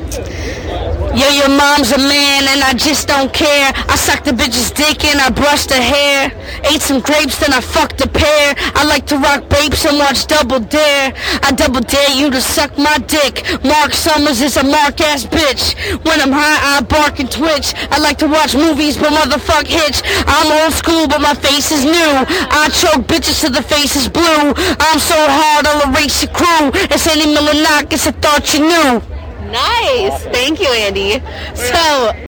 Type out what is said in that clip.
Yeah, your mom's a man and I just don't care. I sucked the bitch's dick and I brushed her hair. Ate some grapes, then I fucked a pear. I like to rock babes and watch Double Dare. I double dare you to suck my dick. Mark Summers is a mark-ass bitch. When I'm high, I bark and twitch. I like to watch movies, but motherfuck Hitch. I'm old school, but my face is new. I choke bitches till the face is blue. I'm so hard, I'll erase your crew. It's Andy Milonakis, I thought you knew. Nice. Thank you, Andy. So